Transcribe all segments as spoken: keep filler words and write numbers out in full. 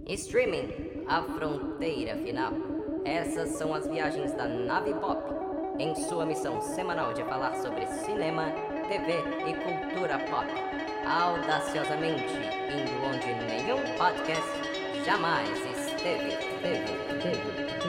Streaming, a fronteira final. Essas são as viagens da Nave Pop, em sua missão semanal de falar sobre cinema, T V e cultura pop. Audaciosamente indo onde nenhum podcast jamais esteve. Teve, teve, teve.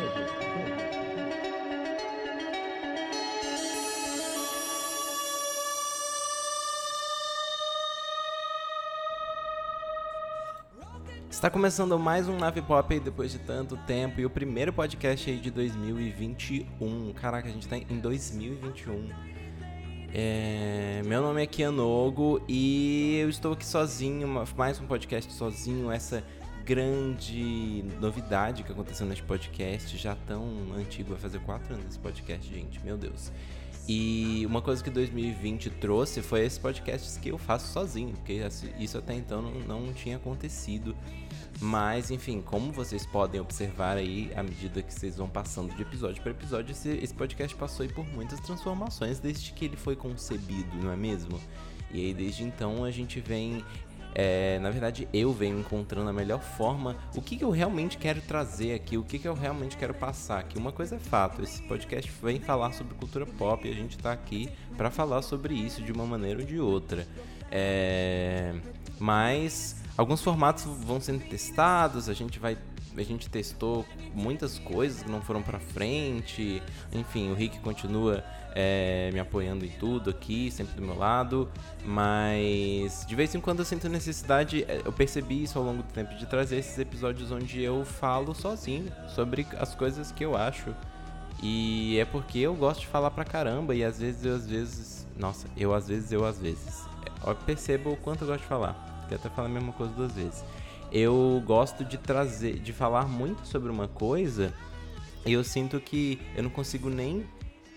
Está começando mais um Nave Pop aí depois de tanto tempo e o primeiro podcast aí de dois mil e vinte e um. Caraca, a gente tá em dois mil e vinte e um. É... Meu nome é Kianogo e eu estou aqui sozinho, mais um podcast sozinho, essa grande novidade que aconteceu neste podcast, já tão antigo, vai fazer quatro anos esse podcast, gente, meu Deus. E uma coisa que dois mil e vinte trouxe foi esses podcasts que eu faço sozinho, porque isso até então não, não tinha acontecido. Mas, enfim, como vocês podem observar aí, à medida que vocês vão passando de episódio para episódio, esse, esse podcast passou aí por muitas transformações desde que ele foi concebido, não é mesmo? E aí, desde então, a gente vem... É, na verdade, eu venho encontrando a melhor forma, o que, que eu realmente quero trazer aqui, o que, que eu realmente quero passar aqui. Uma coisa é fato, esse podcast vem falar sobre cultura pop e a gente tá aqui para falar sobre isso de uma maneira ou de outra. É, mas alguns formatos vão sendo testados, a gente vai... A gente testou muitas coisas que não foram pra frente. Enfim, o Rick continua é, me apoiando em tudo aqui, sempre do meu lado. Mas de vez em quando eu sinto necessidade, eu percebi isso ao longo do tempo, de trazer esses episódios onde eu falo sozinho sobre as coisas que eu acho. E é porque eu gosto de falar pra caramba. E às vezes eu às vezes... Nossa, eu às vezes, eu às vezes. Eu percebo o quanto eu gosto de falar. Porque até falar a mesma coisa duas vezes. Eu gosto de trazer, de falar muito sobre uma coisa e eu sinto que eu não consigo nem...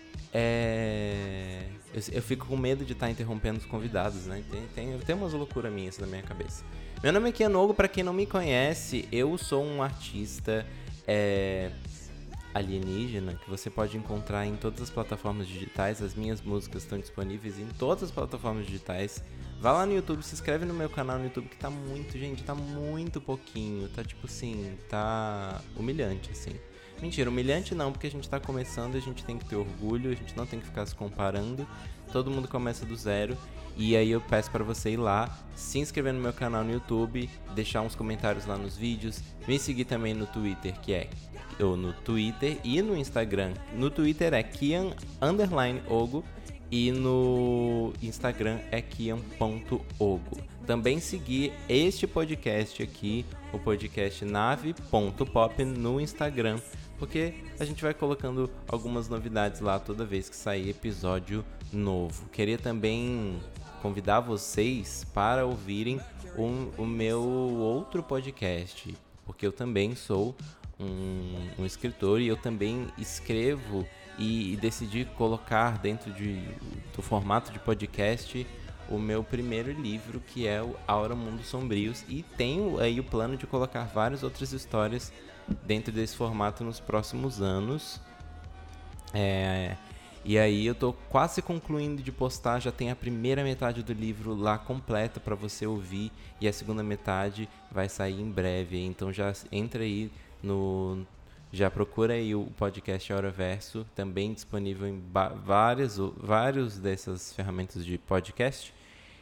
É... Eu, eu fico com medo de estar interrompendo os convidados, né? Tem, tem, tem umas loucuras minhas na minha cabeça. Meu nome é Kianogo, pra quem não me conhece, eu sou um artista é, alienígena que você pode encontrar em todas as plataformas digitais. As minhas músicas estão disponíveis em todas as plataformas digitais. Vá lá no YouTube, se inscreve no meu canal no YouTube, que tá muito, gente, tá muito pouquinho. Tá tipo assim, tá humilhante, assim. Mentira, humilhante não, porque a gente tá começando, a gente tem que ter orgulho, a gente não tem que ficar se comparando. Todo mundo começa do zero. E aí eu peço pra você ir lá, se inscrever no meu canal no YouTube, deixar uns comentários lá nos vídeos. Me seguir também no Twitter, que é... Ou no Twitter e no Instagram. No Twitter é Kian underline Ogo. E no Instagram é kian ponto ogo. Também seguir este podcast aqui, o podcast nave ponto pop no Instagram, porque a gente vai colocando algumas novidades lá toda vez que sair episódio novo. Queria também convidar vocês para ouvirem o, o meu outro podcast, porque eu também sou um, um escritor e eu também escrevo e, e decidi colocar dentro de, do formato de podcast o meu primeiro livro, que é o Aura Mundos Sombrios, e tenho aí o plano de colocar várias outras histórias dentro desse formato nos próximos anos. É, e aí eu tô quase concluindo de postar, já tem a primeira metade do livro lá completa para você ouvir, e a segunda metade vai sair em breve, então já entra aí no... Já procura aí o podcast Auraverso, também disponível em ba- várias, vários dessas ferramentas de podcast.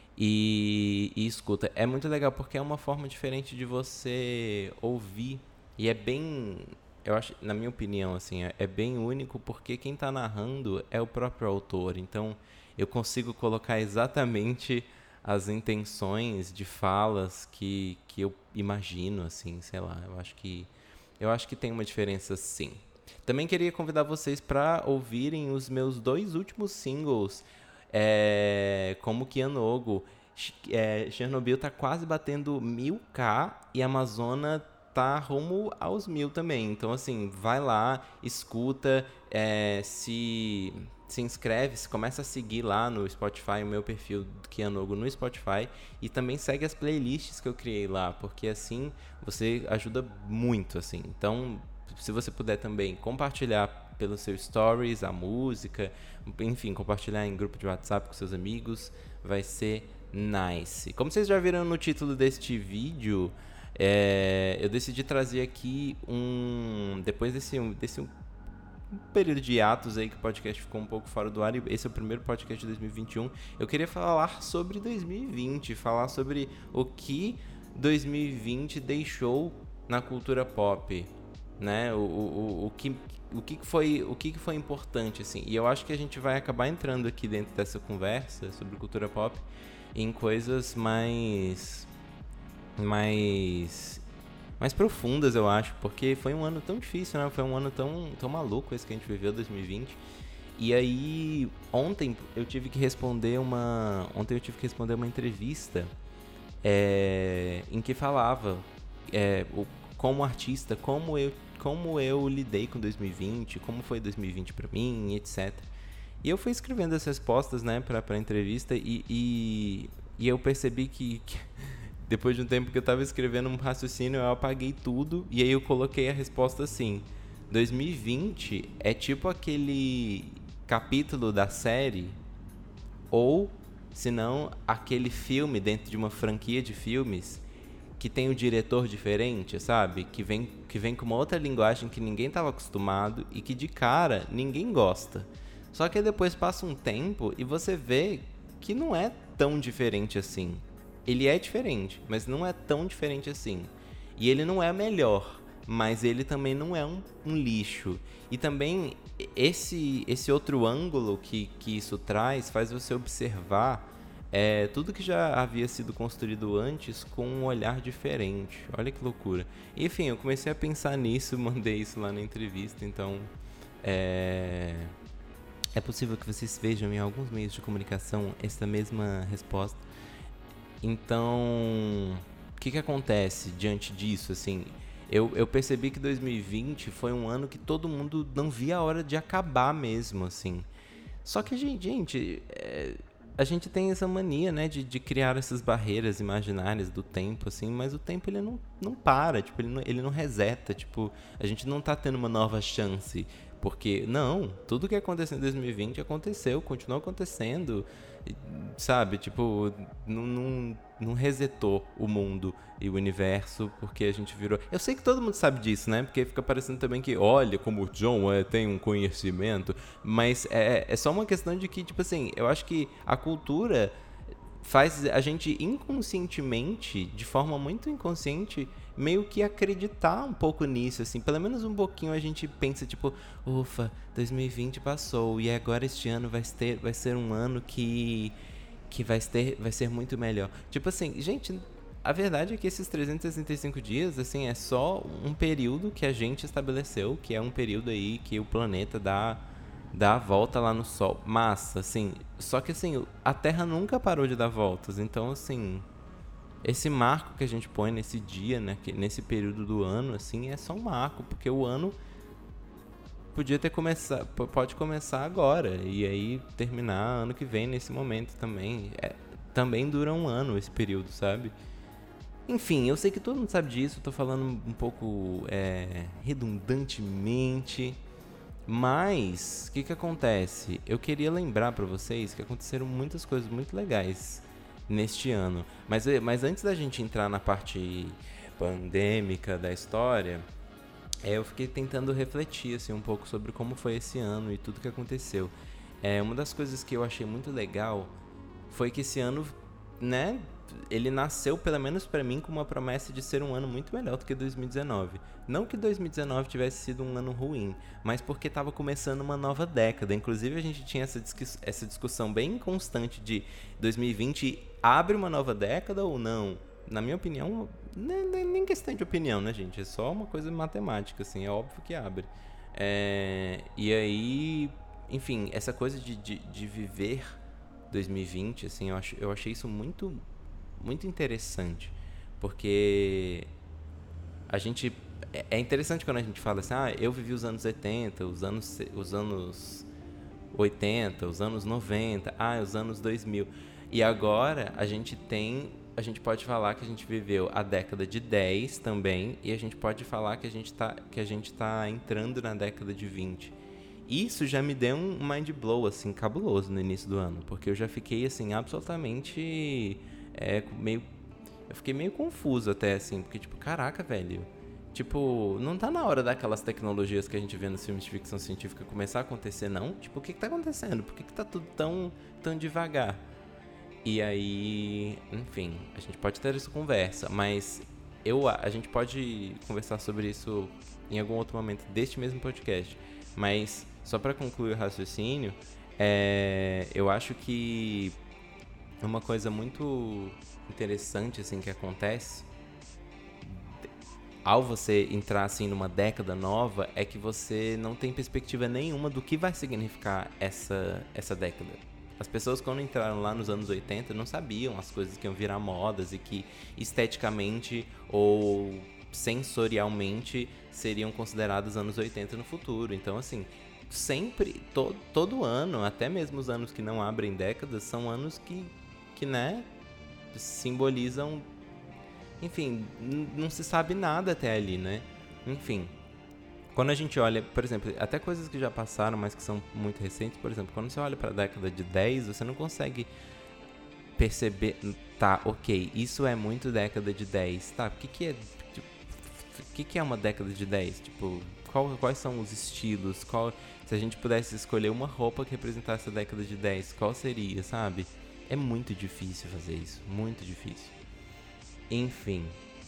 E, e escuta, é muito legal porque é uma forma diferente de você ouvir. E é bem, eu acho, na minha opinião, assim, é, é bem único porque quem está narrando é o próprio autor. Então eu consigo colocar exatamente as intenções de falas que, que eu imagino, assim, sei lá, eu acho que... Eu acho que tem uma diferença, sim. Também queria convidar vocês para ouvirem os meus dois últimos singles, é, como Kianogo. É, Chernobyl tá quase batendo mil k e Amazônia tá rumo aos mil também. Então, assim, vai lá, escuta, é, se... se inscreve, se começa a seguir lá no Spotify, o meu perfil do Kianogo no Spotify, e também segue as playlists que eu criei lá, porque assim você ajuda muito, assim. Então, se você puder também compartilhar pelos seus stories a música, enfim, compartilhar em grupo de WhatsApp com seus amigos, vai ser nice. Como vocês já viram no título deste vídeo, É, eu decidi trazer aqui um... Depois desse, desse um período de hiatos aí que o podcast ficou um pouco fora do ar, e esse é o primeiro podcast de dois mil e vinte e um, eu queria falar sobre dois mil e vinte, falar sobre o que dois mil e vinte deixou na cultura pop, né? O, o, o, que, o, que foi, o que foi importante, assim. E eu acho que a gente vai acabar entrando aqui dentro dessa conversa sobre cultura pop em coisas mais... mais... mais profundas, eu acho, porque foi um ano tão difícil, né? Foi um ano tão, tão maluco esse que a gente viveu, dois mil e vinte. E aí, ontem eu tive que responder uma... Ontem eu tive que responder uma entrevista é, em que falava é, o, como artista, como eu, como eu lidei com dois mil e vinte, como foi dois mil e vinte pra mim, etcétera. E eu fui escrevendo as respostas, né, pra, pra entrevista e, e, e eu percebi que... que depois de um tempo que eu tava escrevendo um raciocínio, eu apaguei tudo e aí eu coloquei a resposta assim: dois mil e vinte é tipo aquele capítulo da série, ou, se não, aquele filme dentro de uma franquia de filmes que tem um diretor diferente, sabe? Que vem, que vem com uma outra linguagem que ninguém tava acostumado e que de cara ninguém gosta. Só que depois passa um tempo e você vê que não é tão diferente assim. Ele é diferente, mas não é tão diferente assim. E ele não é melhor, mas ele também não é um, um lixo. E também esse, esse outro ângulo que, que isso traz faz você observar é, tudo que já havia sido construído antes com um olhar diferente. Olha que loucura. E, enfim, eu comecei a pensar nisso, mandei isso lá na entrevista, então... É, é possível que vocês vejam em alguns meios de comunicação essa mesma resposta. Então, o que que acontece diante disso, assim? Eu, eu percebi que dois mil e vinte foi um ano que todo mundo não via a hora de acabar mesmo, assim. Só que, gente, gente é, a gente tem essa mania, né, de, de criar essas barreiras imaginárias do tempo, assim, mas o tempo, ele não, não para, tipo, ele não, ele não reseta, tipo, a gente não tá tendo uma nova chance, porque, não, tudo que aconteceu em dois mil e vinte aconteceu, continuou acontecendo, sabe, tipo, não, não, não resetou o mundo e o universo porque a gente virou... Eu sei que todo mundo sabe disso, né, porque fica parecendo também que, olha, como o John é, tem um conhecimento, mas é, é só uma questão de que, tipo assim, eu acho que a cultura faz a gente inconscientemente, de forma muito inconsciente, meio que acreditar um pouco nisso, assim, pelo menos um pouquinho a gente pensa, tipo, ufa, dois mil e vinte passou, e agora este ano vai, ter, vai ser um ano que, que vai, ter, vai ser muito melhor. Tipo assim, gente, a verdade é que esses trezentos e sessenta e cinco dias, assim, é só um período que a gente estabeleceu, que é um período aí que o planeta dá... dá a volta lá no Sol. Massa, assim. Só que, assim, a Terra nunca parou de dar voltas. Então, assim, esse marco que a gente põe nesse dia, né, que, nesse período do ano, assim, é só um marco. Porque o ano podia ter começado... Pode começar agora. E aí terminar ano que vem, nesse momento também. É, também dura um ano esse período, sabe? Enfim, eu sei que todo mundo sabe disso. Tô falando um pouco é, redundantemente... Mas, o que que acontece? Eu queria lembrar pra vocês que aconteceram muitas coisas muito legais neste ano. Mas, mas antes da gente entrar na parte pandêmica da história, é, eu fiquei tentando refletir assim, um pouco sobre como foi esse ano e tudo que aconteceu. É, uma das coisas que eu achei muito legal foi que esse ano, né, ele nasceu, pelo menos pra mim, com uma promessa de ser um ano muito melhor do que dois mil e dezenove. Não que dois mil e dezenove tivesse sido um ano ruim, mas porque estava começando uma nova década. Inclusive, a gente tinha essa, discuss- essa discussão bem constante de dois mil e vinte abre uma nova década ou não. Na minha opinião, nem, nem questão de opinião, né, gente? É só uma coisa matemática, assim, é óbvio que abre. É, e aí, enfim, essa coisa de, de, de viver dois mil e vinte, assim, eu, ach, eu achei isso muito... muito interessante, porque a gente... É interessante quando a gente fala assim, ah, eu vivi os anos oitenta, os anos, os anos oitenta, os anos noventa, ah, os anos dois mil. E agora a gente tem... A gente pode falar que a gente viveu a década de dez também, e a gente pode falar que a gente tá, que a gente tá entrando na década de vinte. Isso já me deu um mind blow, assim, cabuloso no início do ano, porque eu já fiquei, assim, absolutamente... É, meio eu fiquei meio confuso até, assim, porque, tipo, caraca, velho, tipo, não tá na hora daquelas tecnologias que a gente vê nos filmes de ficção científica começar a acontecer, não? Tipo, o que que tá acontecendo? Por que que tá tudo tão, tão devagar? E aí, enfim, a gente pode ter essa conversa, mas eu, a gente pode conversar sobre isso em algum outro momento deste mesmo podcast. Mas, só para concluir o raciocínio, é, eu acho que uma coisa muito interessante assim, que acontece ao você entrar assim, numa década nova é que você não tem perspectiva nenhuma do que vai significar essa, essa década. As pessoas, quando entraram lá nos anos oitenta, não sabiam as coisas que iam virar modas e que esteticamente ou sensorialmente seriam consideradas anos oitenta no futuro. Então, assim, sempre, to, todo ano, até mesmo os anos que não abrem décadas, são anos que, que né, simbolizam... Enfim, n- não se sabe nada até ali, né? Enfim... Quando a gente olha, por exemplo, até coisas que já passaram, mas que são muito recentes, por exemplo, quando você olha para a década de dez, você não consegue perceber, tá, ok, isso é muito década de dez, tá, o que que é, tipo, o que que é uma década de dez? Tipo, qual, quais são os estilos, qual, se a gente pudesse escolher uma roupa que representasse a década de dez, qual seria, sabe? É muito difícil fazer isso, muito difícil. Enfim,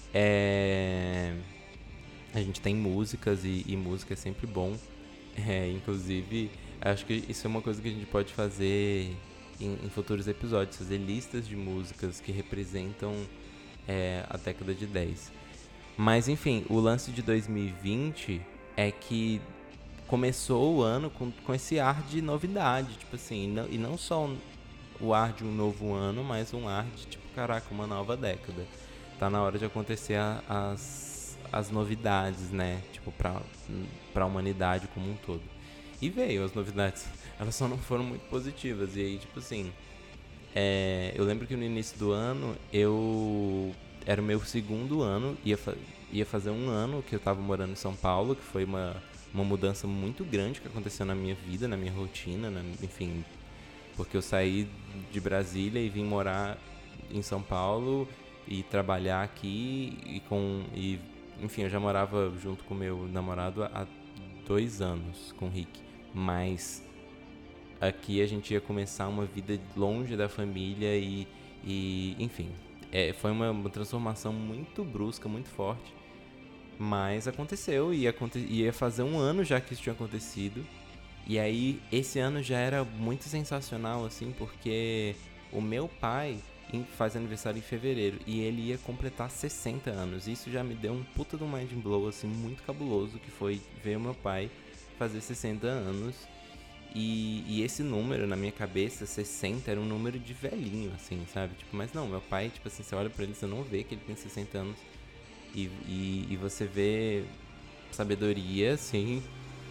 é... a gente tem músicas e, e música é sempre bom. É, inclusive, acho que isso é uma coisa que a gente pode fazer em, em futuros episódios. Fazer listas de músicas que representam é, a década de dez. Mas, enfim, o lance de dois mil e vinte é que começou o ano com, com esse ar de novidade. Tipo assim, não, e não só um, o ar de um novo ano, mas um ar de, tipo, caraca, uma nova década. Tá na hora de acontecer a, as... as novidades, né, tipo, pra, pra humanidade como um todo. E veio as novidades, elas só não foram muito positivas, e aí, tipo assim, é, eu lembro que no início do ano, eu, era o meu segundo ano, ia, fa- ia fazer um ano que eu tava morando em São Paulo, que foi uma, uma mudança muito grande que aconteceu na minha vida, na minha rotina, na, enfim, porque eu saí de Brasília e vim morar em São Paulo e trabalhar aqui e com... E, enfim, eu já morava junto com meu namorado há dois anos, com o Rick. Mas aqui a gente ia começar uma vida longe da família e, e enfim, é, foi uma, uma transformação muito brusca, muito forte. Mas aconteceu e aconte- ia fazer um ano já que isso tinha acontecido. E aí, esse ano já era muito sensacional, assim, porque o meu pai... faz aniversário em fevereiro e ele ia completar sessenta anos. Isso já me deu um puta de um mind blow assim, muito cabuloso, que foi ver o meu pai fazer sessenta anos. E, e esse número na minha cabeça, sessenta, era um número de velhinho, assim, sabe? Tipo, mas não, meu pai, tipo assim, você olha pra ele, você não vê que ele tem sessenta anos. E, e, e você vê sabedoria, assim,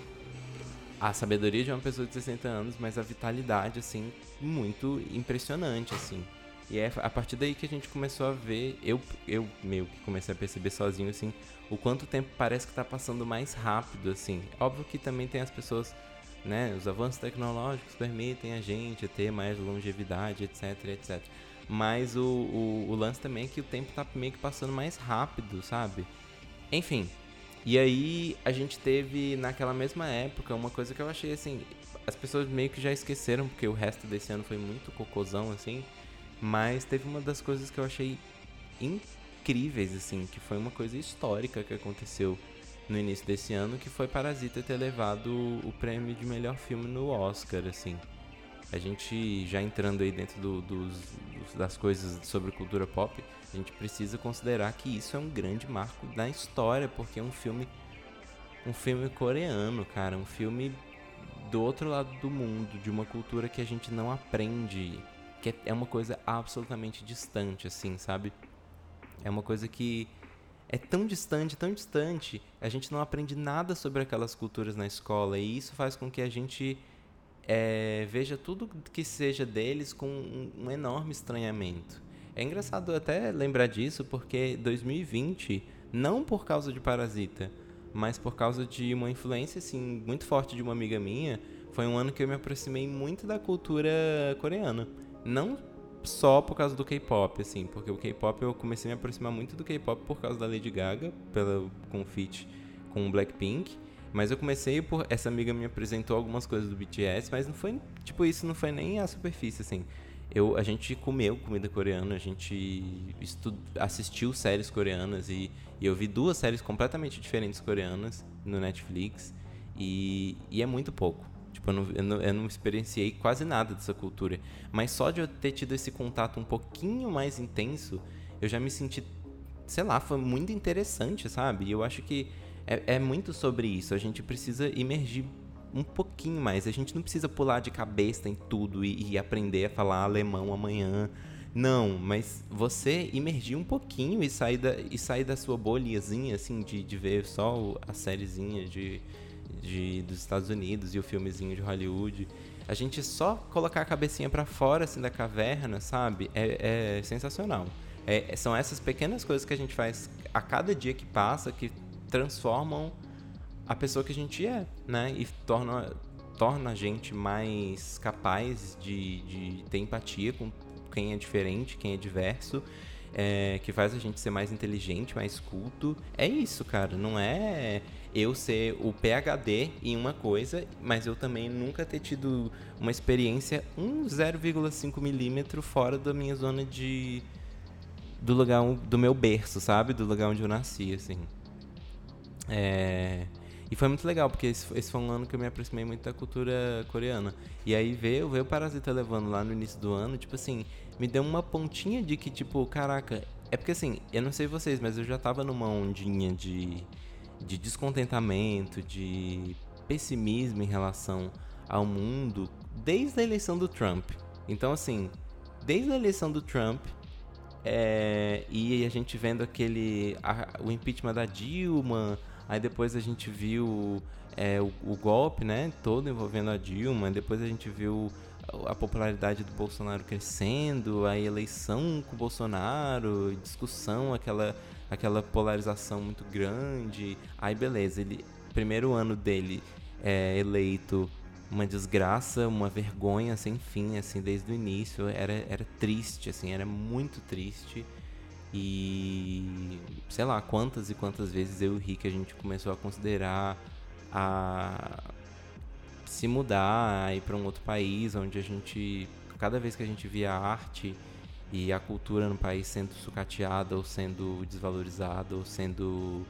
a sabedoria de uma pessoa de sessenta anos, mas a vitalidade, assim, muito impressionante, assim. E é a partir daí que a gente começou a ver, eu, eu meio que comecei a perceber sozinho, assim, o quanto o tempo parece que tá passando mais rápido, assim. Óbvio que também tem as pessoas, né, os avanços tecnológicos permitem a gente ter mais longevidade, etc, etc. Mas o, o, o lance também é que o tempo tá meio que passando mais rápido, sabe? Enfim, e aí a gente teve naquela mesma época uma coisa que eu achei, assim, as pessoas meio que já esqueceram, porque o resto desse ano foi muito cocôzão, assim. Mas teve uma das coisas que eu achei incríveis, assim, que foi uma coisa histórica que aconteceu no início desse ano, que foi Parasita ter levado o prêmio de melhor filme no Oscar, assim. A gente, já entrando aí dentro do, dos, dos, das coisas sobre cultura pop, a gente precisa considerar que isso é um grande marco da história, porque é um filme, um filme coreano, cara, um filme do outro lado do mundo, de uma cultura que a gente não aprende, que é uma coisa absolutamente distante, assim, sabe? É uma coisa que é tão distante, tão distante, a gente não aprende nada sobre aquelas culturas na escola, e isso faz com que a gente é, veja tudo que seja deles com um, um enorme estranhamento. É engraçado até lembrar disso, porque dois mil e vinte, não por causa de Parasita, mas por causa de uma influência, assim, muito forte de uma amiga minha, foi um ano que eu me aproximei muito da cultura coreana. Não só por causa do K-pop, assim, porque o K-pop eu comecei a me aproximar muito do K-pop por causa da Lady Gaga, pela, com o feat com o Blackpink, mas eu comecei por... Essa amiga me apresentou algumas coisas do B T S, mas não foi, tipo, isso não foi nem a superfície, assim. Eu, a gente comeu comida coreana, a gente estu, assistiu séries coreanas e, e eu vi duas séries completamente diferentes coreanas no Netflix e, e é muito pouco. Tipo, eu não, eu, não, eu não experienciei quase nada dessa cultura. Mas só de eu ter tido esse contato um pouquinho mais intenso, eu já me senti, sei lá, foi muito interessante, sabe? E eu acho que é, é muito sobre isso. A gente precisa imergir um pouquinho mais. A gente não precisa pular de cabeça em tudo e, e aprender a falar alemão amanhã. Não, mas você imergir um pouquinho e sair da, e sair da sua bolhazinha, assim, de, de ver só a sériezinha de... De, dos Estados Unidos e o filmezinho de Hollywood. A gente só colocar a cabecinha pra fora assim da caverna, sabe? É, é sensacional. É, são essas pequenas coisas que a gente faz a cada dia que passa que transformam a pessoa que a gente é, né? E torna, torna a gente mais capaz de, de ter empatia com quem é diferente, quem é diverso. É, que faz a gente ser mais inteligente, mais culto. É isso, cara. Não é eu ser o P H D em uma coisa, mas eu também nunca ter tido uma experiência um zero vírgula cinco milímetro fora da minha zona de... do lugar, do meu berço, sabe? Do lugar onde eu nasci, assim. É... E foi muito legal, porque esse, esse foi um ano que eu me aproximei muito da cultura coreana. E aí ver, ver o Parasita levando lá no início do ano, tipo assim, me deu uma pontinha de que, tipo, caraca... É porque assim, eu não sei vocês, mas eu já tava numa ondinha de, de descontentamento, de pessimismo em relação ao mundo, desde a eleição do Trump. Então assim, desde a eleição do Trump, é, e a gente vendo aquele... A, o impeachment da Dilma... Aí depois a gente viu é, o, o golpe, né, todo envolvendo a Dilma. Depois a gente viu a popularidade do Bolsonaro crescendo, a eleição com o Bolsonaro, discussão, aquela, aquela polarização muito grande. Aí beleza, ele, primeiro ano dele é, eleito, uma desgraça, uma vergonha sem fim, assim, desde o início. Era, era triste, assim, era muito triste. E sei lá quantas e quantas vezes eu e o Rick a gente começou a considerar a se mudar, a ir para um outro país onde a gente, cada vez que a gente via a arte e a cultura no país sendo sucateada ou sendo desvalorizada ou sendo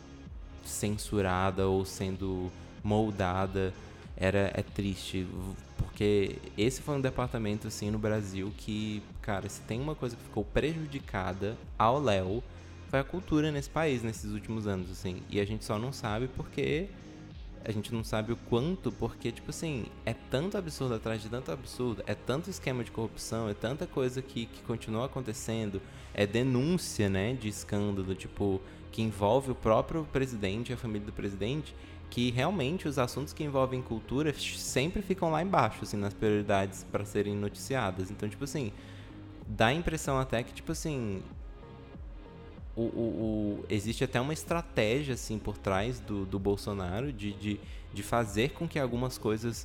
censurada ou sendo moldada, era, é triste, porque esse foi um departamento, assim, no Brasil que, cara, se tem uma coisa que ficou prejudicada ao léu, foi a cultura nesse país, nesses últimos anos, assim, e a gente só não sabe porque, a gente não sabe o quanto, porque, tipo assim, é tanto absurdo atrás de tanto absurdo, é tanto esquema de corrupção, é tanta coisa que, que continua acontecendo, é denúncia, né, de escândalo, tipo, que envolve o próprio presidente, a família do presidente, que realmente os assuntos que envolvem cultura sempre ficam lá embaixo, assim, nas prioridades para serem noticiadas. Então, tipo assim, dá a impressão até que, tipo assim, o, o, o, existe até uma estratégia, assim, por trás do, do Bolsonaro de, de, de fazer com que algumas coisas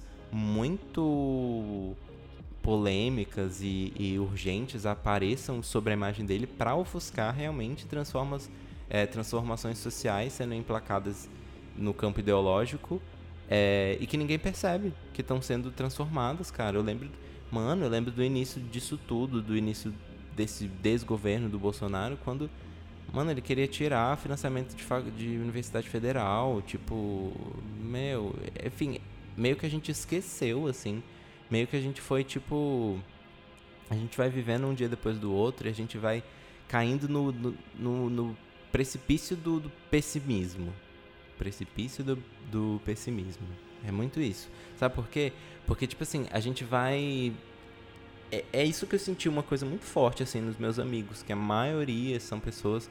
muito polêmicas e, e urgentes apareçam sobre a imagem dele para ofuscar realmente transformas, é, transformações sociais sendo emplacadas no campo ideológico, é, e que ninguém percebe que estão sendo transformadas, cara. Eu lembro, mano, eu lembro do início disso tudo, do início desse desgoverno do Bolsonaro, quando, mano, ele queria tirar financiamento de, de Universidade Federal, tipo, meu, enfim, meio que a gente esqueceu, assim, meio que a gente foi, tipo, a gente vai vivendo um dia depois do outro e a gente vai caindo no, no, no, no precipício do, do pessimismo. Precipício do, do pessimismo. É muito isso. Sabe por quê? Porque, tipo assim, a gente vai... É, é isso que eu senti uma coisa muito forte, assim, nos meus amigos, que a maioria são pessoas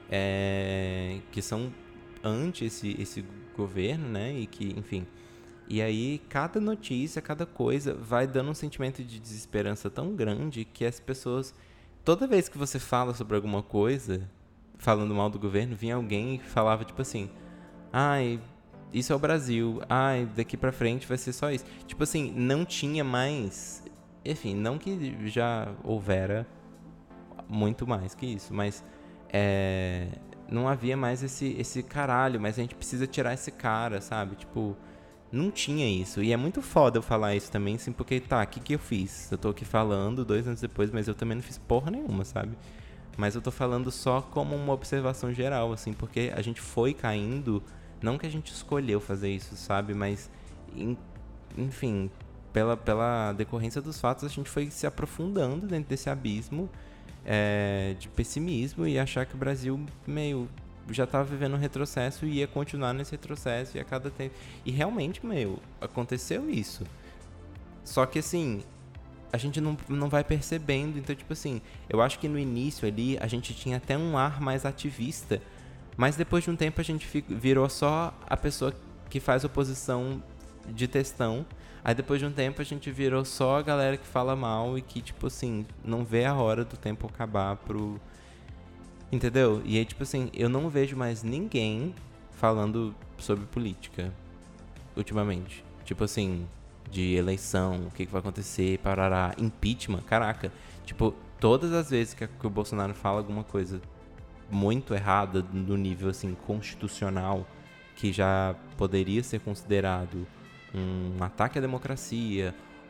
é, que são anti esse, esse governo, né? E que, enfim... E aí, cada notícia, cada coisa vai dando um sentimento de desesperança tão grande que as pessoas... Toda vez que você fala sobre alguma coisa, falando mal do governo, vinha alguém e falava, tipo assim... Ai, isso é o Brasil. Ai, daqui pra frente vai ser só isso. Tipo assim, não tinha mais enfim, não que já houvera muito mais que isso, mas é, não havia mais esse, esse caralho, mas a gente precisa tirar esse cara, sabe? Tipo, não tinha isso. E é muito foda eu falar isso também, assim, porque, tá, o que que eu fiz? Eu tô aqui falando dois anos depois, mas eu também não fiz porra nenhuma, sabe? Mas eu tô falando só como uma observação geral, assim, porque a gente foi caindo, não que a gente escolheu fazer isso, sabe? Mas, em, enfim, pela, pela decorrência dos fatos, a gente foi se aprofundando dentro desse abismo é, de pessimismo e achar que o Brasil meio já estava vivendo um retrocesso e ia continuar nesse retrocesso e a cada tempo. E realmente, meu, aconteceu isso. Só que assim, a gente não, não vai percebendo. Então, tipo assim, eu acho que no início ali a gente tinha até um ar mais ativista, mas depois de um tempo a gente fico, virou só a pessoa que faz oposição de textão. Aí depois de um tempo a gente virou só a galera que fala mal e que, tipo assim, não vê a hora do tempo acabar pro... Entendeu? E aí, tipo assim, eu não vejo mais ninguém falando sobre política ultimamente. Tipo assim, de eleição, o que, que vai acontecer, parará, impeachment, caraca. Tipo, todas as vezes que, que o Bolsonaro fala alguma coisa muito errada no nível, assim, constitucional, que já poderia ser considerado um ataque à democracia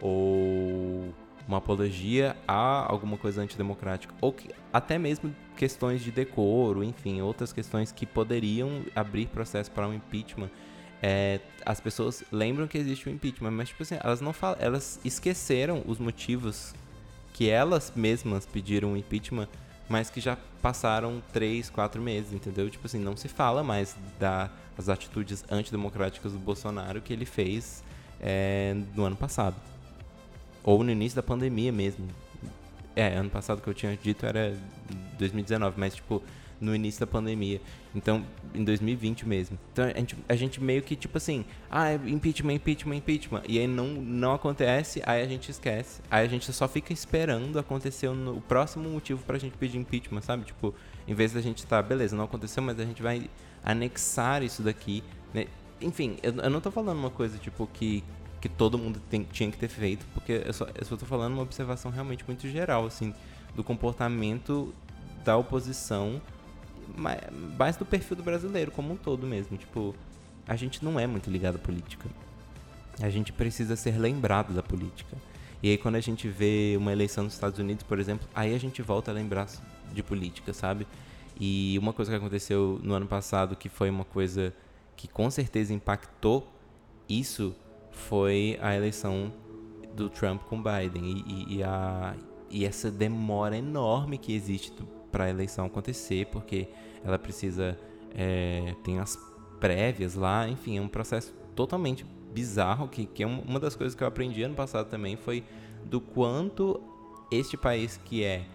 ou uma apologia a alguma coisa antidemocrática, ou que, até mesmo questões de decoro, enfim, outras questões que poderiam abrir processo para um impeachment. É, as pessoas lembram que existe um impeachment, mas tipo assim, elas não falam, elas esqueceram os motivos que elas mesmas pediram um impeachment, mas que já passaram três, quatro meses, entendeu? Tipo assim, não se fala mais das atitudes antidemocráticas do Bolsonaro que ele fez é, no ano passado. Ou no início da pandemia mesmo. É, ano passado que eu tinha dito era dois mil e dezenove, mas tipo, no início da pandemia. Então, em dois mil e vinte mesmo. Então, a gente, a gente meio que tipo assim, ah, impeachment, impeachment, impeachment. E aí não, não acontece, aí a gente esquece. Aí a gente só fica esperando acontecer o próximo motivo pra gente pedir impeachment, sabe? Tipo, em vez da gente tá, beleza, não aconteceu, mas a gente vai anexar isso daqui, né? Enfim, eu, eu não tô falando uma coisa tipo que... que todo mundo tem, tinha que ter feito, porque eu só, eu só tô falando uma observação realmente muito geral, assim, do comportamento da oposição, mais, mais do perfil do brasileiro como um todo mesmo. Tipo, a gente não é muito ligado à política. A gente precisa ser lembrado da política. E aí quando a gente vê uma eleição nos Estados Unidos, por exemplo, aí a gente volta a lembrar de política, sabe? E uma coisa que aconteceu no ano passado, que foi uma coisa que com certeza impactou isso, foi a eleição do Trump com Biden e, e, e, a, e essa demora enorme que existe para a eleição acontecer, porque ela precisa, é, tem as prévias lá, enfim, é um processo totalmente bizarro, que, que é uma das coisas que eu aprendi ano passado também, foi do quanto este país que é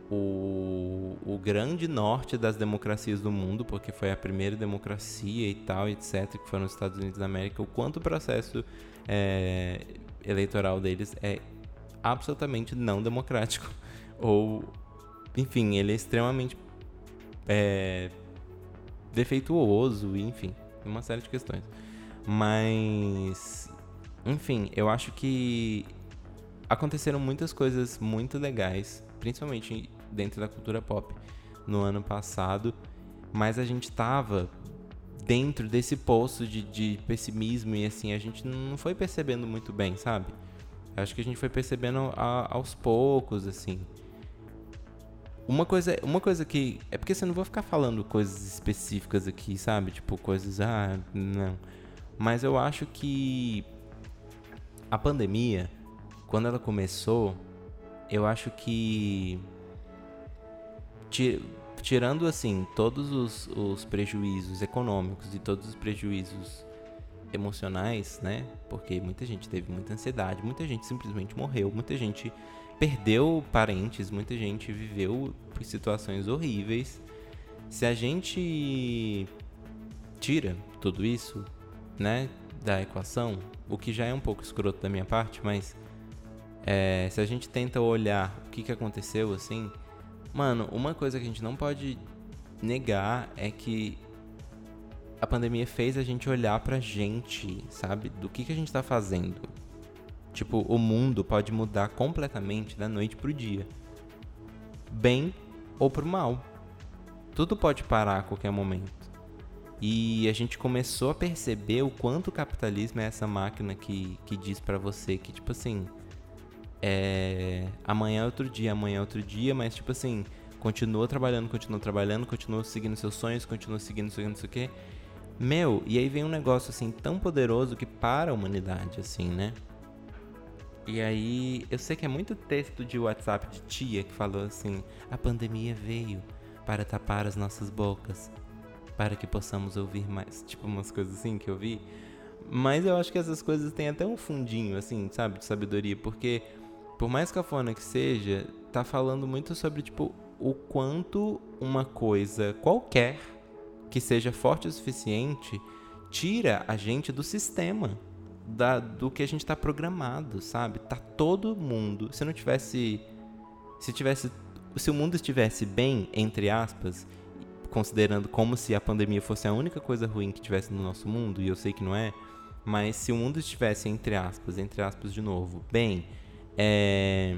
o, o grande norte das democracias do mundo, porque foi a primeira democracia e tal, etc, que foi nos Estados Unidos da América, o quanto o processo é, eleitoral deles é absolutamente não democrático. Ou, enfim, ele é extremamente é, defeituoso, enfim, uma série de questões. Mas, enfim, eu acho que aconteceram muitas coisas muito legais, principalmente dentro da cultura pop, no ano passado, mas a gente tava dentro desse poço de, de pessimismo e assim, a gente não foi percebendo muito bem, sabe? Acho que a gente foi percebendo a, aos poucos, assim. Uma coisa, uma coisa que... É porque assim, eu não vou ficar falando coisas específicas aqui, sabe? Tipo, coisas... Ah, não. Mas eu acho que a pandemia, quando ela começou, eu acho que... Tirando, assim, todos os, os prejuízos econômicos e todos os prejuízos emocionais, né? Porque muita gente teve muita ansiedade, muita gente simplesmente morreu, muita gente perdeu parentes, muita gente viveu situações horríveis. Se a gente tira tudo isso, né, da equação, o que já é um pouco escroto da minha parte, mas é, se a gente tenta olhar o que, que aconteceu, assim... Mano, uma coisa que a gente não pode negar é que a pandemia fez a gente olhar pra gente, sabe? Do que, que a gente tá fazendo. Tipo, o mundo pode mudar completamente da noite pro dia. Bem ou pro mal. Tudo pode parar a qualquer momento. E a gente começou a perceber o quanto o capitalismo é essa máquina que, que diz pra você que, tipo assim, é, amanhã é outro dia, amanhã é outro dia, mas, tipo assim, continua trabalhando, continua trabalhando, continua seguindo seus sonhos, continua seguindo, seguindo, não sei o quê. Meu, e aí vem um negócio, assim, tão poderoso que para a humanidade, assim, né? E aí, eu sei que é muito texto de WhatsApp de tia que falou assim: a pandemia veio para tapar as nossas bocas, para que possamos ouvir mais. Tipo, umas coisas assim que eu vi. Mas eu acho que essas coisas têm até um fundinho, assim, sabe, de sabedoria. Porque, por mais cafona que seja, tá falando muito sobre, tipo, o quanto uma coisa qualquer que seja forte o suficiente tira a gente do sistema, da, do que a gente tá programado, sabe? Tá todo mundo... Se não tivesse... Se tivesse... Se o mundo estivesse bem, entre aspas, considerando como se a pandemia fosse a única coisa ruim que tivesse no nosso mundo, e eu sei que não é, mas se o mundo estivesse, entre aspas, entre aspas de novo, bem, é...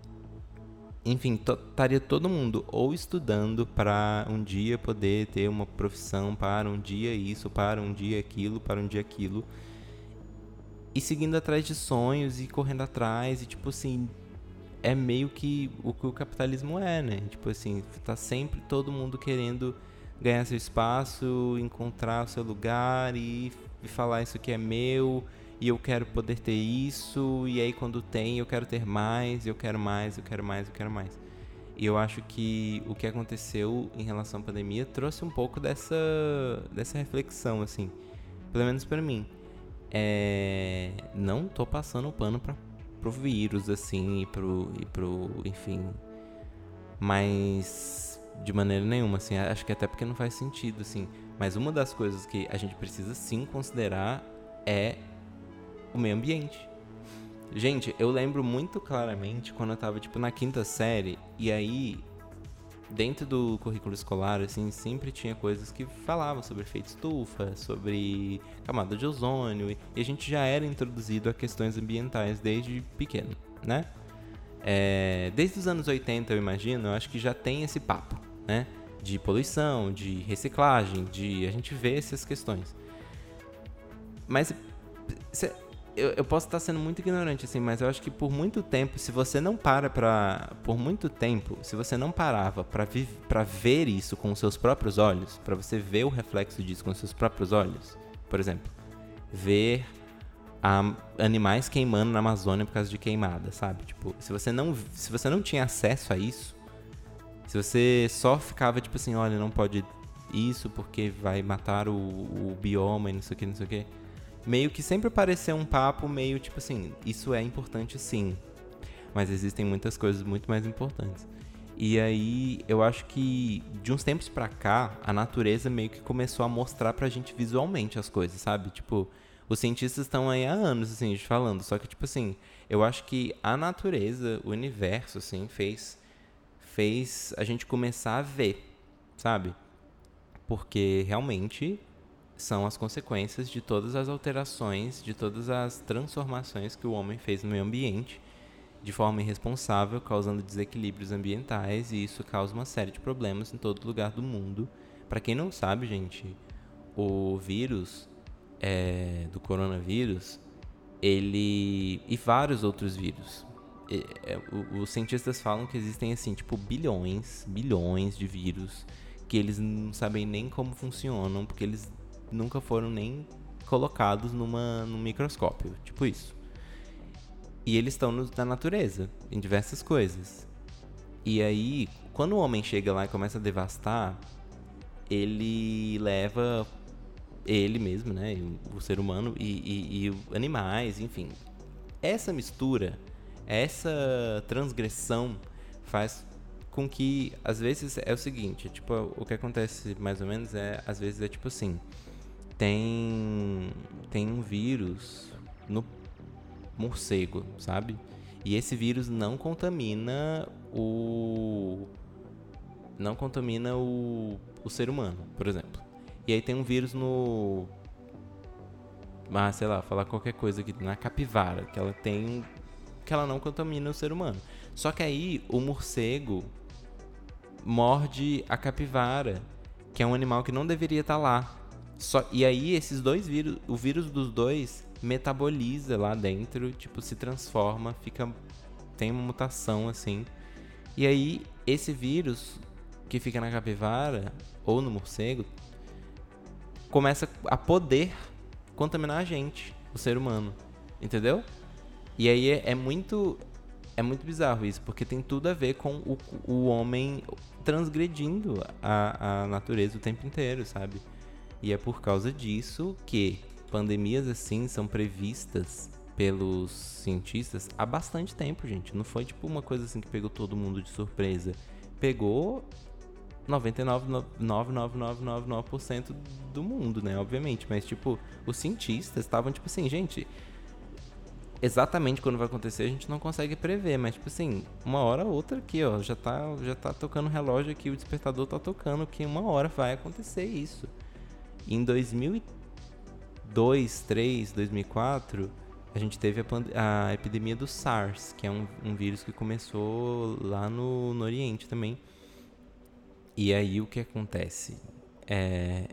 enfim, estaria todo mundo ou estudando para um dia poder ter uma profissão, para um dia isso, para um dia aquilo, para um dia aquilo, e seguindo atrás de sonhos e correndo atrás, e tipo assim, é meio que o que o capitalismo é, né? Tipo assim, tá sempre todo mundo querendo ganhar seu espaço, encontrar o seu lugar e, e falar isso aqui é meu, e eu quero poder ter isso, e aí quando tem eu quero ter mais, eu quero mais, eu quero mais, eu quero mais. E eu acho que o que aconteceu em relação à pandemia trouxe um pouco dessa, dessa reflexão, assim, pelo menos pra mim. É, não tô passando pano pra, pro vírus, assim, e pro, e pro, enfim, mas de maneira nenhuma, assim, acho que até porque não faz sentido, assim, mas uma das coisas que a gente precisa sim considerar é o meio ambiente. Gente, eu lembro muito claramente quando eu tava, tipo, na quinta série, e aí, dentro do currículo escolar, assim, sempre tinha coisas que falavam sobre efeito estufa, sobre camada de ozônio, e a gente já era introduzido a questões ambientais desde pequeno, né? É, desde os anos oitenta, eu imagino, eu acho que já tem esse papo, né? De poluição, de reciclagem, de a gente vê essas questões. Mas cê, eu, eu posso estar sendo muito ignorante, assim, mas eu acho que por muito tempo, se você não para pra... Por muito tempo, se você não parava pra, vi, pra ver isso com os seus próprios olhos, pra você ver o reflexo disso com os seus próprios olhos, por exemplo, ver a, animais queimando na Amazônia por causa de queimada, sabe? Tipo, se você não, se você não tinha acesso a isso, se você só ficava tipo assim, olha, não pode isso porque vai matar o, o bioma e não sei o que, não sei o que, meio que sempre pareceu um papo meio tipo assim, isso é importante sim, mas existem muitas coisas muito mais importantes. E aí, eu acho que de uns tempos pra cá, a natureza meio que começou a mostrar pra gente visualmente as coisas, sabe? Tipo, os cientistas estão aí há anos, assim, falando, só que, tipo assim, eu acho que a natureza, o universo, assim, fez, fez a gente começar a ver, sabe? Porque realmente são as consequências de todas as alterações, de todas as transformações que o homem fez no meio ambiente de forma irresponsável, causando desequilíbrios ambientais, e isso causa uma série de problemas em todo lugar do mundo. Para quem não sabe, gente, o vírus é, do coronavírus, ele e vários outros vírus, é, é, os cientistas falam que existem assim, tipo, bilhões, bilhões de vírus que eles não sabem nem como funcionam, porque eles nunca foram nem colocados numa, num microscópio, tipo isso. E eles estão no, na natureza, em diversas coisas. E aí, quando o homem chega lá e começa a devastar, ele leva ele mesmo, né, o, o ser humano e, e, e animais, enfim. Essa mistura, essa transgressão faz com que, às vezes, é o seguinte, tipo, o que acontece mais ou menos é, às vezes é tipo assim, tem, tem um vírus no morcego, sabe? E esse vírus não contamina o... Não contamina o, o ser humano, por exemplo. E aí tem um vírus no... mas sei lá, falar qualquer coisa aqui na capivara, que ela tem, que ela não contamina o ser humano. Só que aí o morcego morde a capivara, que é um animal que não deveria estar lá. Só, e aí esses dois vírus, o vírus dos dois metaboliza lá dentro, tipo, se transforma, fica, tem uma mutação assim. E aí esse vírus que fica na capivara ou no morcego começa a poder contaminar a gente, o ser humano, entendeu? E aí é, é muito é muito bizarro isso, porque tem tudo a ver com o, o homem transgredindo a, a natureza o tempo inteiro, sabe? E é por causa disso que pandemias assim são previstas pelos cientistas há bastante tempo, gente. Não foi tipo uma coisa assim que pegou todo mundo de surpresa. Pegou noventa e nove vírgula nove nove nove nove nove por cento do mundo, né? Obviamente. Mas, tipo, os cientistas estavam, tipo assim, gente, exatamente quando vai acontecer a gente não consegue prever. Mas, tipo assim, uma hora ou outra aqui, ó, já tá, já tá tocando o relógio aqui, o despertador tá tocando que uma hora vai acontecer isso. Em dois mil e dois, três, dois mil e quatro, a gente teve a, pand- a epidemia do SARS, que é um, um vírus que começou lá no, no Oriente também. E aí o que acontece? É...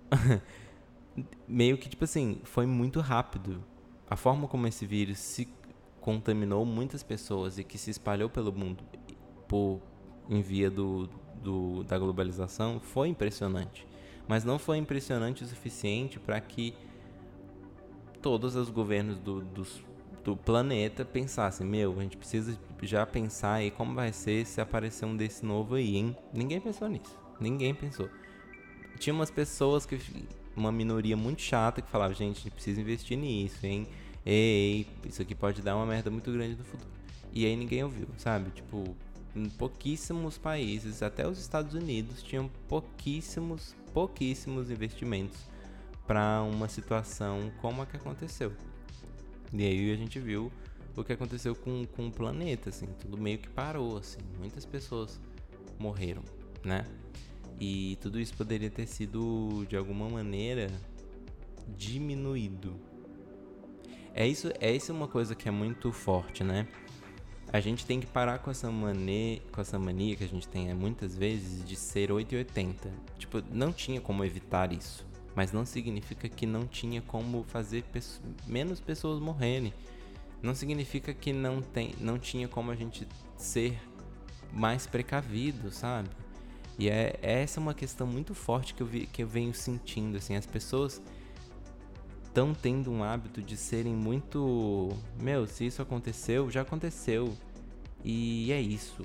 meio que, tipo assim, foi muito rápido. A forma como esse vírus se contaminou muitas pessoas e que se espalhou pelo mundo por, em via do, do, da globalização foi impressionante. Mas não foi impressionante o suficiente para que todos os governos do, do, do planeta pensassem, meu, a gente precisa já pensar aí como vai ser se aparecer um desse novo aí, hein? Ninguém pensou nisso. Ninguém pensou. Tinha umas pessoas, que uma minoria muito chata que falava, gente, a gente precisa investir nisso, hein? Ei, isso aqui pode dar uma merda muito grande no futuro. E aí ninguém ouviu, sabe? Tipo, em pouquíssimos países, até os Estados Unidos, tinham pouquíssimos, pouquíssimos investimentos para uma situação como a que aconteceu. E aí a gente viu o que aconteceu com, com o planeta, assim, tudo meio que parou, assim, muitas pessoas morreram, né? E tudo isso poderia ter sido, de alguma maneira, diminuído. É isso, é isso uma coisa que é muito forte, né? A gente tem que parar com essa mania, com essa mania que a gente tem muitas vezes de ser oito e oitenta. Tipo, não tinha como evitar isso. Mas não significa que não tinha como fazer peço- menos pessoas morrerem. Não significa que não, tem, não tinha como a gente ser mais precavido, sabe? E é, essa é uma questão muito forte que eu, vi, que eu venho sentindo, assim. As pessoas estão tendo um hábito de serem muito... Meu, se isso aconteceu, já aconteceu. E é isso.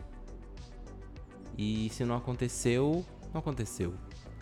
E se não aconteceu, não aconteceu.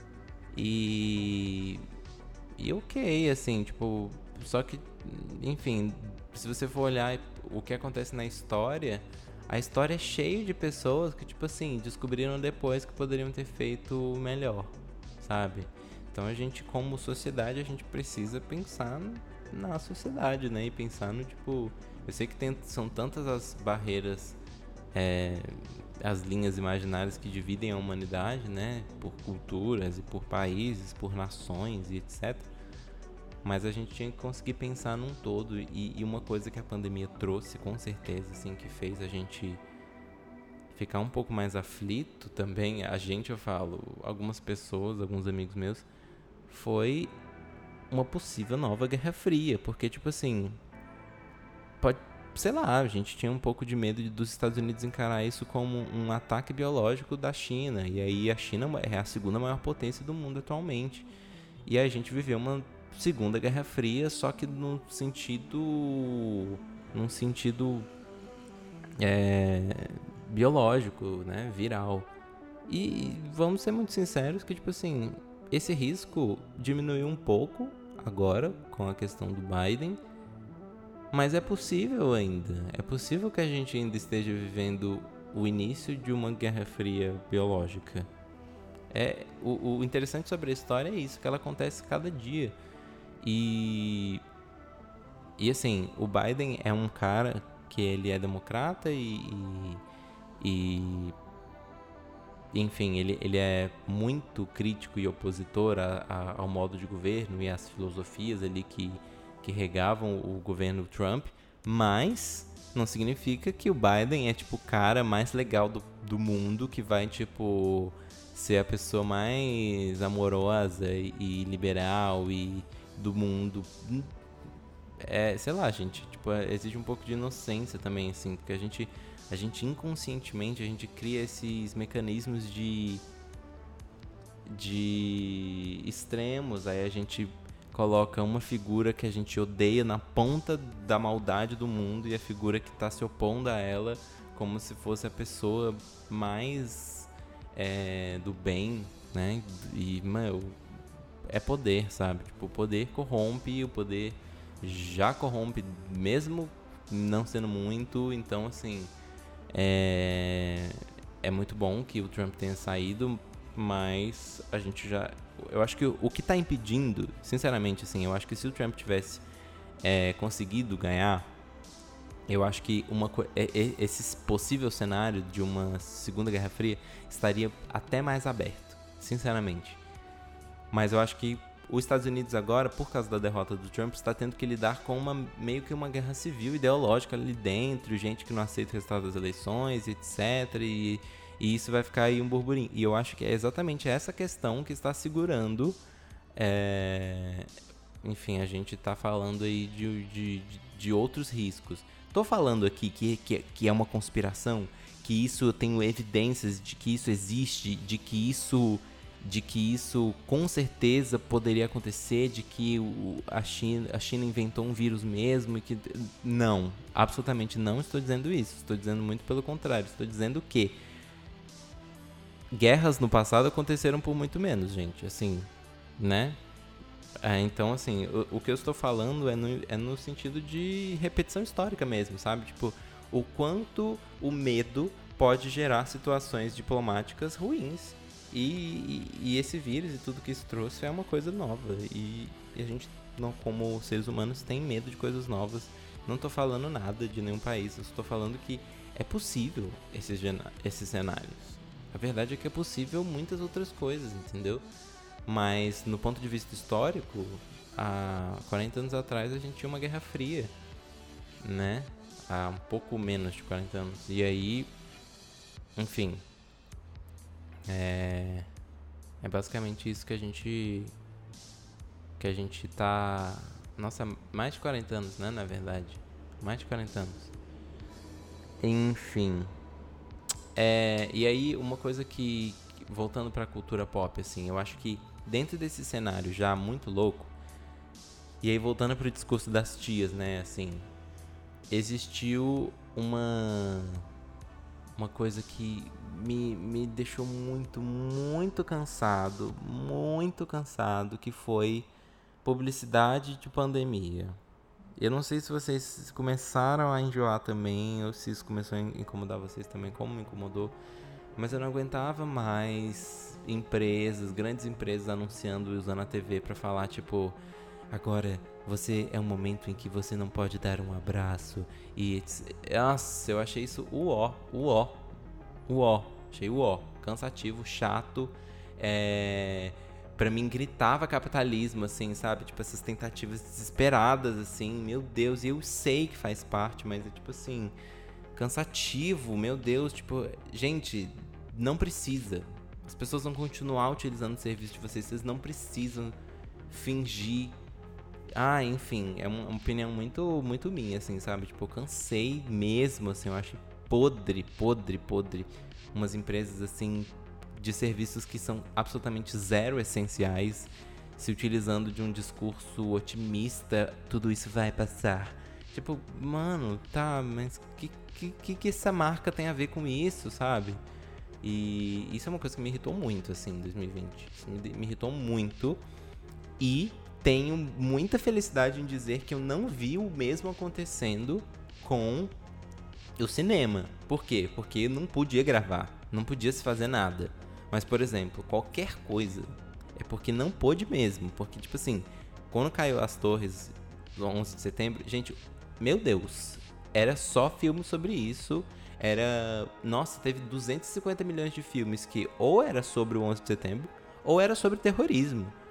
E... E ok, assim, tipo... Só que, enfim, se você for olhar o que acontece na história... A história é cheia de pessoas que, tipo assim, descobriram depois que poderiam ter feito melhor, sabe? Então a gente, como sociedade, a gente precisa pensar na sociedade, né? E pensar no, tipo... Eu sei que tem, são tantas as barreiras, é, as linhas imaginárias que dividem a humanidade, né? Por culturas e por países, por nações e etcétera. Mas a gente tinha que conseguir pensar num todo. E, e uma coisa que a pandemia trouxe, com certeza, assim, que fez a gente ficar um pouco mais aflito também, a gente, eu falo, algumas pessoas, alguns amigos meus, foi uma possível nova Guerra Fria. Porque, tipo assim, pode, sei lá, a gente tinha um pouco de medo de, dos Estados Unidos encarar isso como um ataque biológico da China. E aí a China é a segunda maior potência do mundo atualmente. E a gente viveu uma Segunda Guerra Fria, só que no sentido... num sentido é, biológico, né? Viral. E vamos ser muito sinceros que, tipo assim, esse risco diminuiu um pouco agora com a questão do Biden, mas é possível ainda. É possível que a gente ainda esteja vivendo o início de uma Guerra Fria biológica. É, o, o interessante sobre a história é isso, que ela acontece cada dia. E, e assim, o Biden é um cara que ele é democrata e, e, e enfim, ele, ele é muito crítico e opositor a, a, ao modo de governo e às filosofias ali que que regavam o governo Trump, mas não significa que o Biden é, tipo, o cara mais legal do, do mundo, que vai, tipo, ser a pessoa mais amorosa e, e liberal e do mundo. É, sei lá, gente, tipo, exige um pouco de inocência também, assim, porque a gente, a gente inconscientemente, a gente cria esses mecanismos de, de extremos, aí a gente coloca uma figura que a gente odeia na ponta da maldade do mundo e a figura que está se opondo a ela como se fosse a pessoa mais é, do bem, né? E, mano, é poder, sabe? Tipo, o poder corrompe e o poder já corrompe, mesmo não sendo muito. Então, assim, é, é muito bom que o Trump tenha saído, mas a gente já... Eu acho que o que tá impedindo, sinceramente, assim, eu acho que se o Trump tivesse é, conseguido ganhar, eu acho que uma, esse possível cenário de uma Segunda Guerra Fria estaria até mais aberto, sinceramente. Mas eu acho que os Estados Unidos agora, por causa da derrota do Trump, está tendo que lidar com uma, meio que uma guerra civil ideológica ali dentro, gente que não aceita o resultado das eleições, etcétera. E, e isso vai ficar aí um burburinho. E eu acho que é exatamente essa questão que está segurando... É... Enfim, a gente está falando aí de, de, de outros riscos. Estou falando aqui que, que, que é uma conspiração, que isso eu tenho evidências de que isso existe, de que isso... de que isso com certeza poderia acontecer, de que o, a, China, a China inventou um vírus mesmo e que... Não, absolutamente não estou dizendo isso. Estou dizendo muito pelo contrário. Estou dizendo que guerras no passado aconteceram por muito menos, gente. Assim, né? É, então, assim, o, o que eu estou falando é no, é no sentido de repetição histórica mesmo, sabe? Tipo, o quanto o medo pode gerar situações diplomáticas ruins. E, e, e esse vírus e tudo que isso trouxe é uma coisa nova. E, e a gente, não, como seres humanos, tem medo de coisas novas. Não tô falando nada de nenhum país. Eu estou falando que é possível esses, esses cenários. A verdade é que é possível muitas outras coisas, entendeu? Mas, no ponto de vista histórico, há quarenta anos atrás a gente tinha uma Guerra Fria, né? Há um pouco menos de quarenta anos. E aí, enfim... É, é basicamente isso que a gente que a gente tá... Nossa, mais de quarenta anos, né, na verdade. Mais de quarenta anos. Enfim. É, e aí, uma coisa que... Voltando pra cultura pop, assim, eu acho que dentro desse cenário já muito louco... E aí, voltando pro discurso das tias, né, assim... Existiu uma... Uma coisa que... Me, me deixou muito, muito cansado, muito cansado, que foi publicidade de pandemia. Eu não sei se vocês começaram a enjoar também, ou se isso começou a incomodar vocês também, como me incomodou, mas eu não aguentava mais empresas, grandes empresas anunciando e usando a T V pra falar, tipo, agora você é um momento em que você não pode dar um abraço, e... Nossa, eu achei isso uó, uó. Uó, achei uó, cansativo, chato, é... pra mim gritava capitalismo, assim, sabe, tipo, essas tentativas desesperadas, assim, meu Deus, e eu sei que faz parte, mas é tipo assim, cansativo, meu Deus, tipo, gente, não precisa, as pessoas vão continuar utilizando o serviço de vocês, vocês não precisam fingir, ah, enfim, é uma opinião muito, muito minha, assim, sabe, tipo, eu cansei mesmo, assim, eu acho podre, podre, podre, umas empresas assim de serviços que são absolutamente zero essenciais, se utilizando de um discurso otimista, tudo isso vai passar. Tipo, mano, tá, mas que que que essa marca tem a ver com isso, sabe? E isso é uma coisa que me irritou muito, assim, em dois mil e vinte. Isso me, me irritou muito e tenho muita felicidade em dizer que eu não vi o mesmo acontecendo com o cinema. Por quê? Porque não podia gravar, não podia se fazer nada. Mas, por exemplo, qualquer coisa é porque não pôde mesmo. Porque, tipo assim, quando caiu as torres do onze de setembro, gente, meu Deus, era só filme sobre isso. Era... Nossa, teve duzentos e cinquenta milhões de filmes que ou era sobre o onze de setembro ou era sobre terrorismo.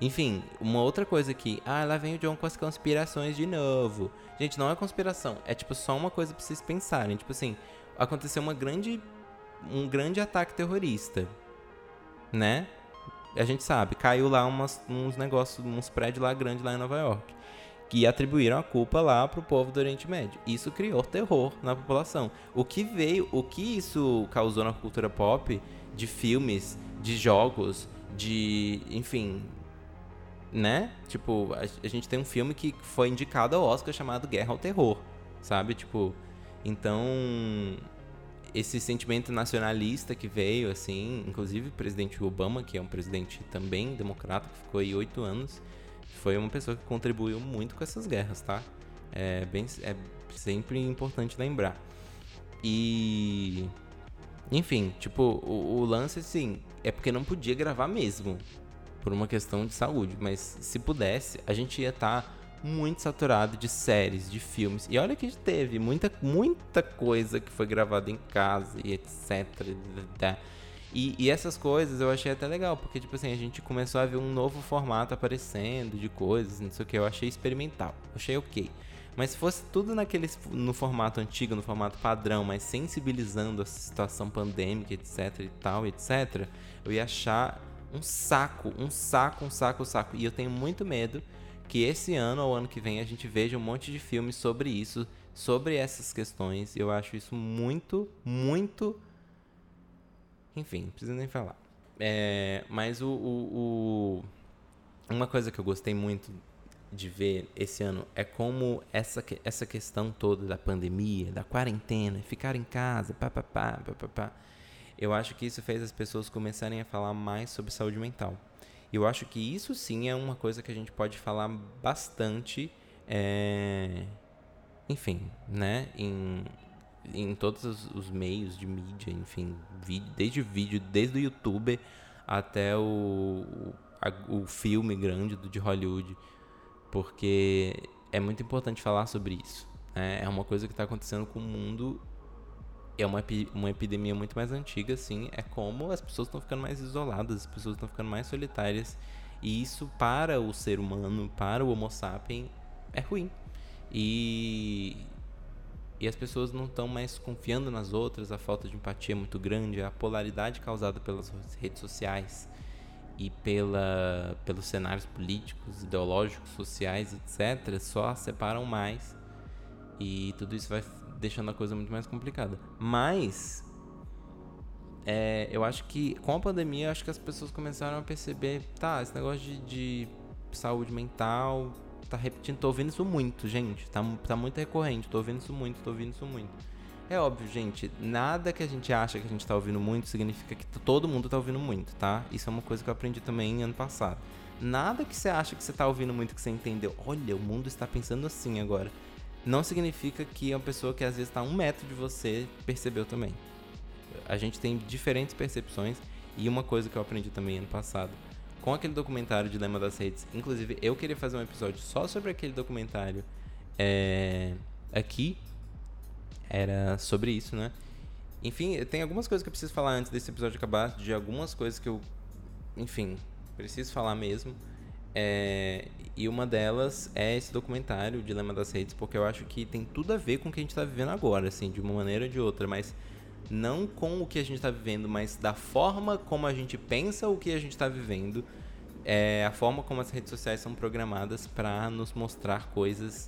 Enfim, uma outra coisa que... Ah, lá vem o John com as conspirações de novo. Gente, não é conspiração. É, tipo, só uma coisa pra vocês pensarem. Tipo assim, aconteceu uma grande... Um grande ataque terrorista. Né? A gente sabe. Caiu lá umas, uns negócios, uns prédios lá grandes lá em Nova York. Que atribuíram a culpa lá pro povo do Oriente Médio. Isso criou terror na população. O que veio... O que isso causou na cultura pop... De filmes, de jogos, de... Enfim... Né? Tipo, a, a gente tem um filme que foi indicado ao Oscar chamado Guerra ao Terror, sabe? Tipo, então, esse sentimento nacionalista que veio, assim, inclusive o presidente Obama, que é um presidente também democrata, que ficou aí oito anos, foi uma pessoa que contribuiu muito com essas guerras, tá? É, bem, é sempre importante lembrar. E... Enfim, tipo, o, o lance, assim, é porque não podia gravar mesmo. Por uma questão de saúde, mas se pudesse, a gente ia estar tá muito saturado de séries, de filmes. E olha que teve muita, muita coisa que foi gravada em casa e etcétera. E, e essas coisas eu achei até legal, porque tipo assim, a gente começou a ver um novo formato aparecendo de coisas, não sei o que, eu achei experimental, achei ok. Mas se fosse tudo naquele, no formato antigo, no formato padrão, mas sensibilizando a situação pandêmica, etc e tal, etcétera, eu ia achar... Um saco, um saco, um saco, um saco. E eu tenho muito medo que esse ano ou ano que vem a gente veja um monte de filmes sobre isso, sobre essas questões. Eu acho isso muito, muito... Enfim, não preciso nem falar. É, mas o, o, o... Uma coisa que eu gostei muito de ver esse ano é como essa, essa questão toda da pandemia, da quarentena, ficar em casa, papapá, papapá. Eu acho que isso fez as pessoas começarem a falar mais sobre saúde mental. E eu acho que isso sim é uma coisa que a gente pode falar bastante, é... enfim, né? Em, em todos os, os meios de mídia, enfim, vídeo, desde o vídeo, desde o YouTube até o, a, o filme grande do, de Hollywood, porque é muito importante falar sobre isso. Né? É uma coisa que está acontecendo com o mundo. É uma, uma epidemia muito mais antiga, assim. É como as pessoas estão ficando mais isoladas, as pessoas estão ficando mais solitárias. E isso, para o ser humano, para o Homo sapiens, é ruim. E, e as pessoas não estão mais confiando nas outras, a falta de empatia é muito grande, a polaridade causada pelas redes sociais e pela, pelos cenários políticos, ideológicos, sociais, etcétera, só separam mais. E tudo isso vai deixando a coisa muito mais complicada. Mas é, eu acho que com a pandemia, acho que as pessoas começaram a perceber, tá, esse negócio de, de saúde mental tá repetindo, tô ouvindo isso muito, gente, tá, tá muito recorrente, tô ouvindo isso muito, tô ouvindo isso muito. É óbvio, gente, nada que a gente acha que a gente tá ouvindo muito significa que todo mundo tá ouvindo muito, tá? Isso é uma coisa que eu aprendi também ano passado. Nada que você acha que você tá ouvindo muito, que você entendeu, olha, o mundo está pensando assim agora, não significa que uma pessoa que às vezes está a um metro de você percebeu também. A gente tem diferentes percepções. E uma coisa que eu aprendi também ano passado, com aquele documentário Dilema das Redes, inclusive eu queria fazer um episódio só sobre aquele documentário é, aqui, era sobre isso, né? Enfim, tem algumas coisas que eu preciso falar antes desse episódio acabar, de algumas coisas que eu, enfim, preciso falar mesmo. É, e uma delas é esse documentário, o Dilema das Redes, porque eu acho que tem tudo a ver com o que a gente está vivendo agora, assim, de uma maneira ou de outra, mas não com o que a gente está vivendo, mas da forma como a gente pensa o que a gente está vivendo, é, a forma como as redes sociais são programadas para nos mostrar coisas,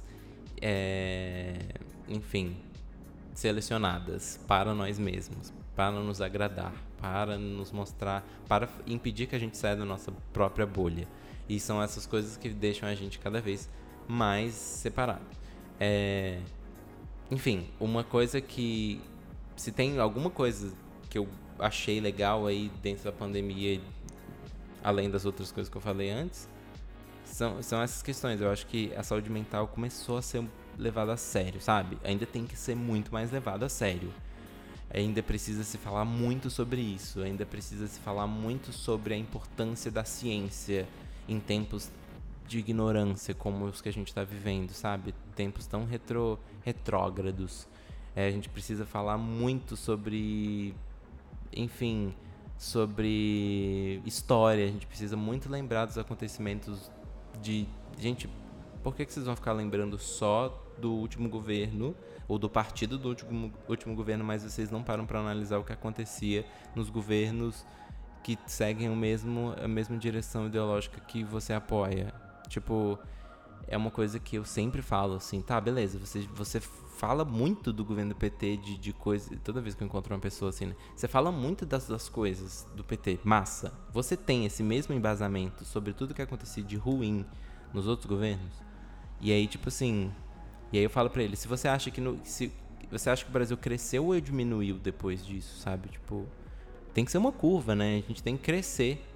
é, enfim, selecionadas para nós mesmos, para nos agradar, para nos mostrar, para impedir que a gente saia da nossa própria bolha. E são essas coisas que deixam a gente cada vez mais separado. É... Enfim, uma coisa que... Se tem alguma coisa que eu achei legal aí dentro da pandemia, além das outras coisas que eu falei antes, são, são essas questões. Eu acho que a saúde mental começou a ser levada a sério, sabe? Ainda tem que ser muito mais levada a sério. Ainda precisa se falar muito sobre isso. Ainda precisa se falar muito sobre a importância da ciência em tempos de ignorância como os que a gente está vivendo, sabe? Tempos tão retro, retrógrados. É, a gente precisa falar muito sobre, enfim, sobre história. A gente precisa muito lembrar dos acontecimentos de... Gente, por que, que vocês vão ficar lembrando só do último governo ou do partido do último, último governo, mas vocês não param para analisar o que acontecia nos governos que seguem o mesmo, a mesma direção ideológica que você apoia? Tipo, é uma coisa que eu sempre falo, assim, tá, beleza, você, você fala muito do governo do P T, de, de coisa, toda vez que eu encontro uma pessoa assim, né, você fala muito das, das coisas do P T, massa. Você tem esse mesmo embasamento sobre tudo que acontecia de ruim nos outros governos? E aí, tipo assim, e aí eu falo pra ele, se você acha que no, se você acha que o Brasil cresceu ou diminuiu depois disso, sabe? Tipo, tem que ser uma curva, né? A gente tem que crescer.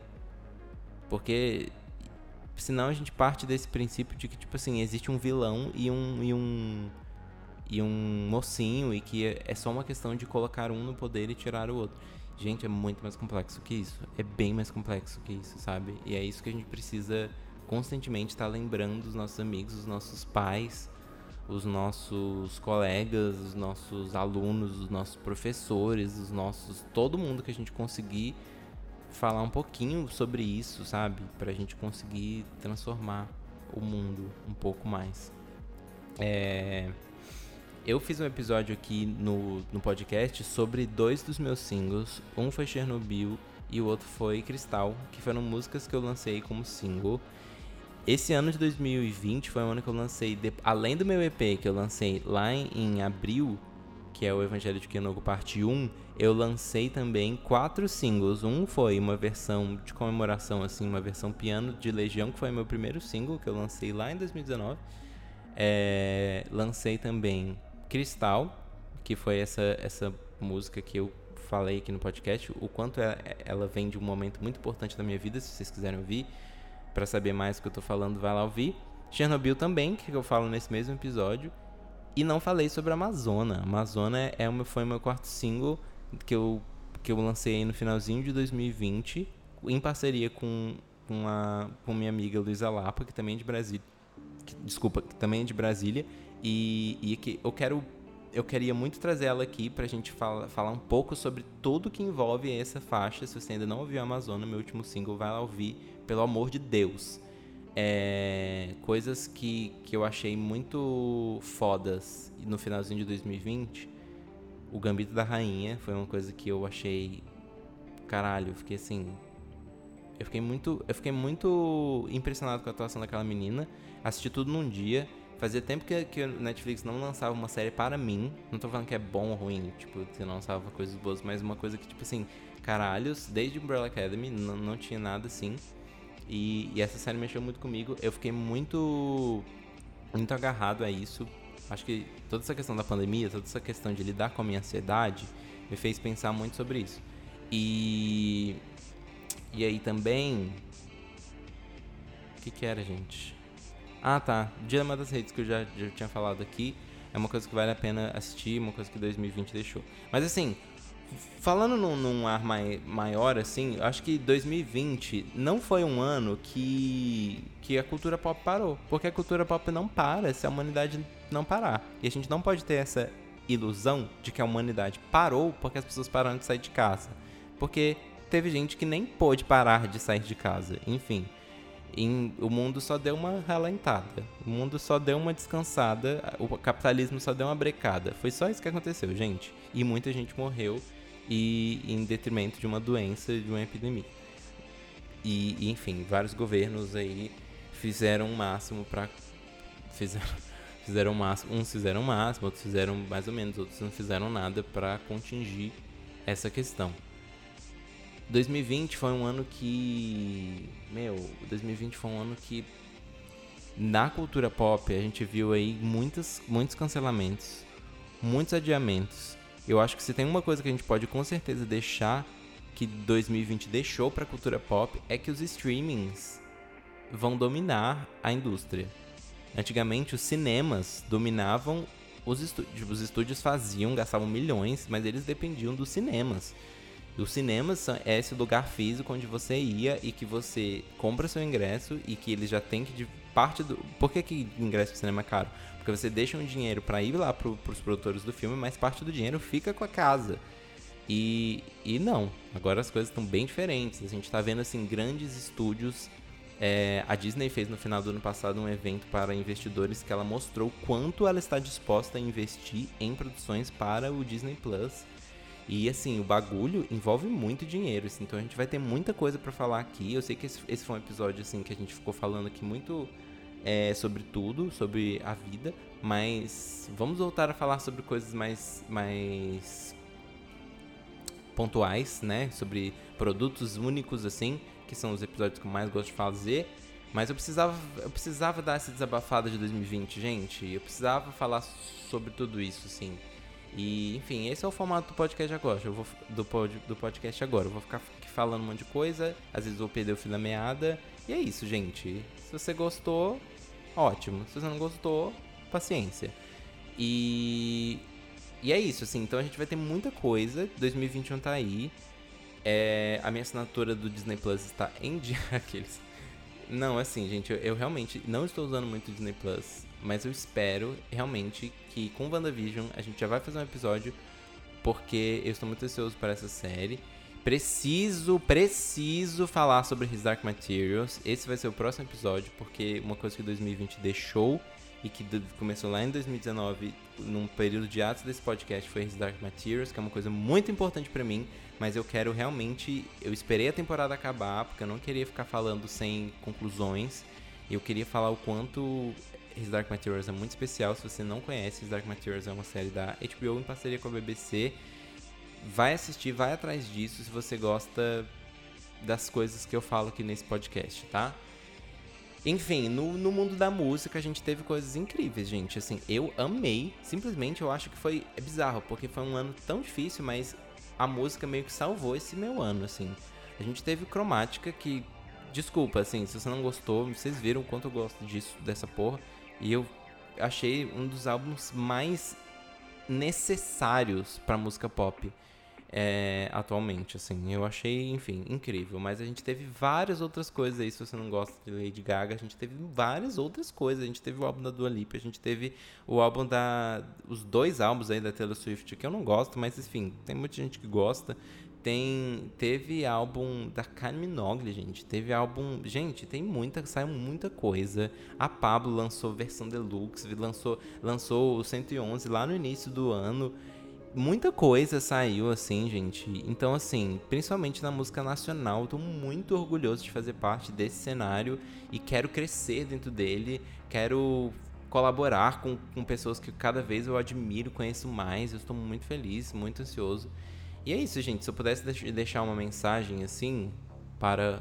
Porque senão a gente parte desse princípio de que, tipo assim, existe um vilão e um e um e um mocinho, e que é só uma questão de colocar um no poder e tirar o outro. Gente, é muito mais complexo que isso. É bem mais complexo que isso, sabe? E é isso que a gente precisa constantemente estar lembrando os nossos amigos, os nossos pais, os nossos colegas, os nossos alunos, os nossos professores, os nossos... todo mundo que a gente conseguir falar um pouquinho sobre isso, sabe? Pra gente conseguir transformar o mundo um pouco mais. É... Eu fiz um episódio aqui no, no podcast sobre dois dos meus singles. Um foi Chernobyl e o outro foi Cristal, que foram músicas que eu lancei como single. Esse ano de dois mil e vinte foi o ano que eu lancei, de, além do meu E P que eu lancei lá em, em abril, que é o Evangelho de Kenogo parte um, eu lancei também quatro singles. Um foi uma versão de comemoração, assim, uma versão piano de Legião, que foi meu primeiro single, que eu lancei lá em dois mil e dezenove. É, lancei também Cristal, que foi essa, essa música que eu falei aqui no podcast, o quanto ela, ela vem de um momento muito importante da minha vida. Se vocês quiserem ouvir, para saber mais do que eu tô falando, vai lá ouvir. Chernobyl também, que eu falo nesse mesmo episódio. E não falei sobre Amazônia. Amazônia é uma, foi meu quarto single que eu, que eu lancei no finalzinho de dois mil e vinte, em parceria com, com, a, com minha amiga Luísa Lapa, que também é de Brasília. Que, desculpa, que também é de Brasília. E, e que eu quero... Eu queria muito trazer ela aqui pra gente fala, falar um pouco sobre tudo que envolve essa faixa. Se você ainda não ouviu a Amazônia, meu último single, vai lá ouvir, pelo amor de Deus. É, coisas que, que eu achei muito fodas no finalzinho de dois mil e vinte. O Gambito da Rainha foi uma coisa que eu achei... Caralho, eu fiquei assim... Eu fiquei muito, eu fiquei muito impressionado com a atuação daquela menina. Assisti tudo num dia. Fazia tempo que, que o Netflix não lançava uma série para mim. Não tô falando que é bom ou ruim, tipo, que não lançava coisas boas, mas uma coisa que, tipo assim, caralhos, desde Umbrella Academy não, não tinha nada assim. E, e essa série mexeu muito comigo. Eu fiquei muito, muito agarrado a isso. Acho que toda essa questão da pandemia, toda essa questão de lidar com a minha ansiedade, me fez pensar muito sobre isso. E, e aí também... O que que era, gente? Ah, tá. Dilema das Redes, que eu já, já tinha falado aqui. É uma coisa que vale a pena assistir, uma coisa que dois mil e vinte deixou. Mas assim, falando num, num ar mai, maior, assim, eu acho que dois mil e vinte não foi um ano que, que a cultura pop parou. Porque a cultura pop não para se a humanidade não parar. E a gente não pode ter essa ilusão de que a humanidade parou porque as pessoas pararam de sair de casa. Porque teve gente que nem pôde parar de sair de casa. Enfim... Em, o mundo só deu uma relentada, o mundo só deu uma descansada, o capitalismo só deu uma brecada. Foi só isso que aconteceu, gente. E muita gente morreu, e em detrimento de uma doença, de uma epidemia. E, e enfim, vários governos aí fizeram o máximo pra... Fizeram, fizeram o máximo, uns fizeram o máximo, outros fizeram mais ou menos, outros não fizeram nada pra contingir essa questão. dois mil e vinte foi um ano que... Meu, dois mil e vinte foi um ano que... Na cultura pop, a gente viu aí muitos, muitos cancelamentos, muitos adiamentos. Eu acho que se tem uma coisa que a gente pode com certeza deixar, que dois mil e vinte deixou pra cultura pop, é que os streamings vão dominar a indústria. Antigamente, os cinemas dominavam os estúdios. Os estúdios faziam, gastavam milhões, mas eles dependiam dos cinemas. Os cinemas é esse lugar físico onde você ia e que você compra seu ingresso e que eles já tem que... De parte do... Por que que ingresso de cinema é caro? Porque você deixa um dinheiro pra ir lá pro, pros produtores do filme, mas parte do dinheiro fica com a casa. E, e não, agora as coisas estão bem diferentes. A gente tá vendo, assim, grandes estúdios. É, a Disney fez no final do ano passado um evento para investidores que ela mostrou quanto ela está disposta a investir em produções para o Disney Plus. E assim, o bagulho envolve muito dinheiro, assim, então a gente vai ter muita coisa pra falar aqui. Eu sei que esse, esse foi um episódio assim que a gente ficou falando aqui muito é, sobre tudo, sobre a vida, mas vamos voltar a falar sobre coisas mais, mais pontuais, né? Sobre produtos únicos, assim, que são os episódios que eu mais gosto de fazer. Mas eu precisava, eu precisava dar essa desabafada de dois mil e vinte, gente. Eu precisava falar sobre tudo isso, assim. E, enfim, esse é o formato do podcast agora. Eu vou, do, pod, do podcast agora. Eu vou ficar aqui falando um monte de coisa. Às vezes eu vou perder o fio da meada. E é isso, gente. Se você gostou, ótimo. Se você não gostou, paciência. E... E é isso, assim. Então a gente vai ter muita coisa. dois mil e vinte e um tá aí. É, a minha assinatura do Disney Plus está em dia. Aqueles... Não, assim, gente, eu, eu realmente não estou usando muito o Disney Plus, mas eu espero realmente que com WandaVision a gente já vai fazer um episódio, porque eu estou muito ansioso para essa série. Preciso, preciso falar sobre His Dark Materials. Esse vai ser o próximo episódio, porque uma coisa que dois mil e vinte deixou e que começou lá em dois mil e dezenove, num período de atos desse podcast, foi His Dark Materials, que é uma coisa muito importante pra mim, mas eu quero realmente... Eu esperei a temporada acabar, porque eu não queria ficar falando sem conclusões. Eu queria falar o quanto His Dark Materials é muito especial. Se você não conhece, His Dark Materials é uma série da H B O em parceria com a B B C. Vai assistir, vai atrás disso se você gosta das coisas que eu falo aqui nesse podcast, tá? Enfim, no, no mundo da música a gente teve coisas incríveis, gente. Assim, eu amei. Simplesmente eu acho que foi é bizarro, porque foi um ano tão difícil, mas a música meio que salvou esse meu ano, assim. A gente teve Cromática, que... Desculpa, assim, se você não gostou, vocês viram o quanto eu gosto disso, dessa porra. E eu achei um dos álbuns mais necessários pra música pop. É, atualmente, assim, eu achei, enfim, incrível. Mas a gente teve várias outras coisas aí. Se você não gosta de Lady Gaga, a gente teve várias outras coisas. A gente teve o álbum da Dua Lipa, a gente teve o álbum da... Os dois álbuns aí da Taylor Swift, que eu não gosto, mas enfim, tem muita gente que gosta. Tem, teve álbum da Kylie Minogue, gente. Teve álbum... Gente, tem muita... Saiu muita coisa. A Pablo lançou versão deluxe, lançou, lançou o cento e onze lá no início do ano. Muita coisa saiu, assim, gente. Então, assim, principalmente na música nacional, eu tô muito orgulhoso de fazer parte desse cenário e quero crescer dentro dele, quero colaborar com, com pessoas que cada vez eu admiro, conheço mais. Eu estou muito feliz, muito ansioso. E é isso, gente. Se eu pudesse deixar uma mensagem, assim, para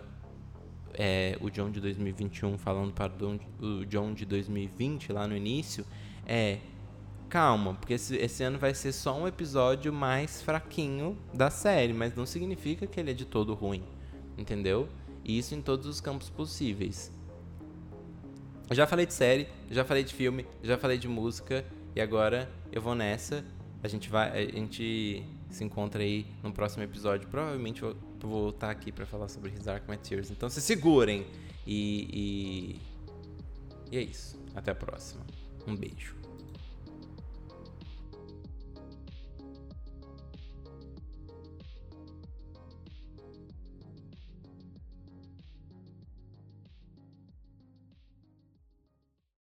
é, o John de dois mil e vinte e um, falando para o John de dois mil e vinte, lá no início, é... Calma, porque esse, esse ano vai ser só um episódio mais fraquinho da série, mas não significa que ele é de todo ruim, entendeu? E isso em todos os campos possíveis. Eu já falei de série, já falei de filme, já falei de música, e agora eu vou nessa. A gente vai, a gente se encontra aí no próximo episódio. Provavelmente eu vou estar aqui para falar sobre His Dark Materials. Então se segurem e, e e é isso. Até a próxima. Um beijo.